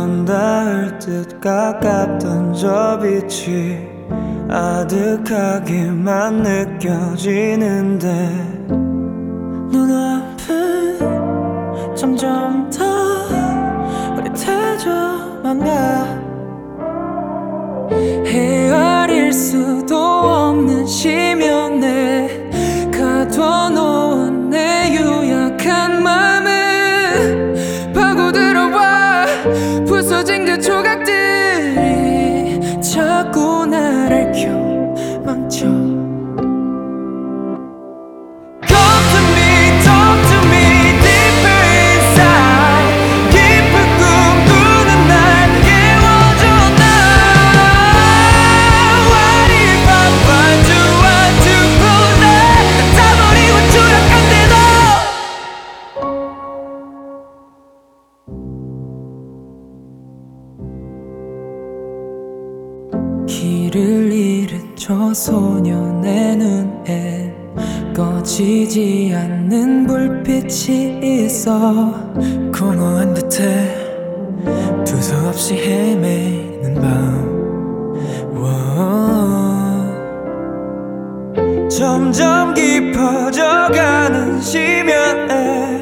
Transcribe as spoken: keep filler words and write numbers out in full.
넌 닿을 듯 가깝던 저 빛이 아득하게만 느껴지는데 눈앞은 점점 더 흐릿해져만 가. 헤아릴 수도 없는 심연에 가둬놓은 내 유약한 맘은 파고들어와. 부서진 그 조각들이 자꾸 나를 켜망쳐. 길을 잃은 저 소년의 눈엔 꺼지지 않는 불빛이 있어. 공허한 듯해 두서없이 헤매는 밤. 점점 깊어져가는 심연에